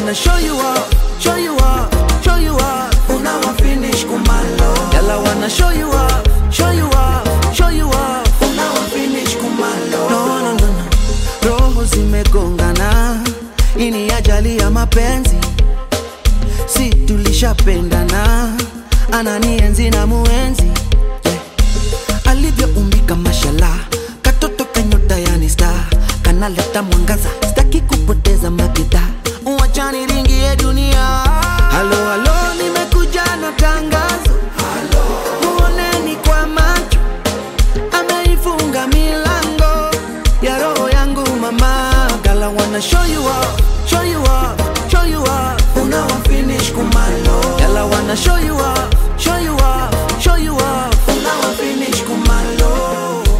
wanna show you off, show you off, show you off. Unawa finish kumalo. Girl, I wanna show you off, show you off, show you off. Unawa finish kumalo. No, no, no, no. Roho zimegongana, ini ajali ya mapenzi. Si tulishapendana, ananienzi na muenzi. Alivyo umbika mashallah, katoto kanyota yani star. Kanaleta mwangaza, sitaki kupoteza makita. Uwachani ringi ya dunia. Halo, halo, nimekuja na tangazo. Halo, muoneni kwa macho. Ameifunga milango ya roho yangu mama. Girl, I wanna show you off, show you off, show you off. Unawa finish kumalo. Girl, I wanna show you off, show you off, show you off. Unawa finish kumalo.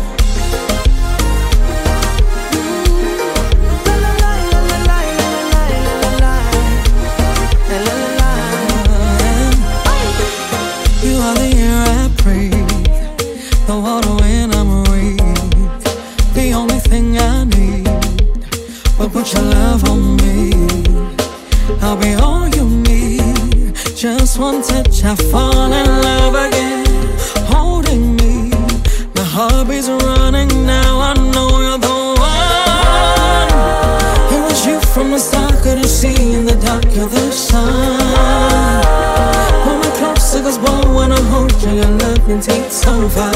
You are the air I breathe, the water when I'm weak, the only thing I need. But put your love on me, I'll be all you need. Just one touch, I fall in love again. Holding me, my heart beats running now. I know you're the one. It was you from the start, couldn't see in the dark of the sun. Pull me closer, cause boy, when I hold you, your loving takes over.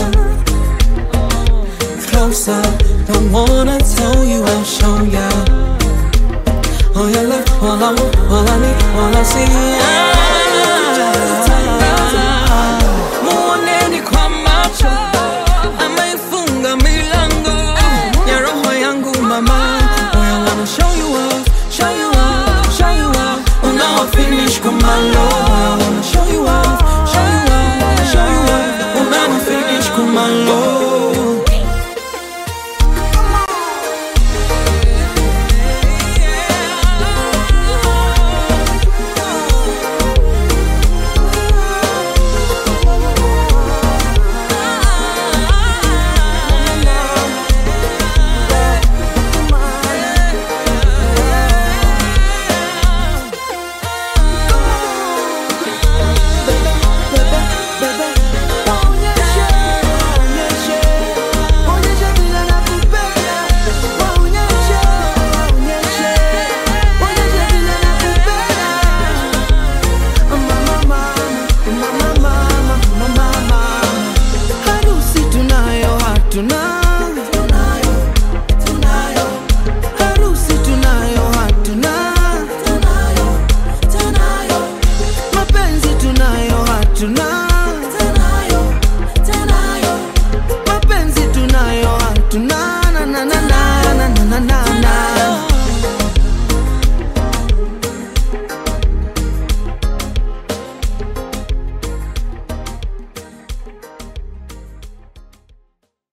Closer, don't wanna tell you, I'll show ya. All your love, all I want, all I need, all I see. Muoneni kwa macho, ameifunga milango ya roho yangu mama. Boy, I wanna show you off, show you off, show you off. Unawa finish kumalo. I wanna show you off, show you off, show you off. Unawa finish kumalo. Harusi tunayo hatuna.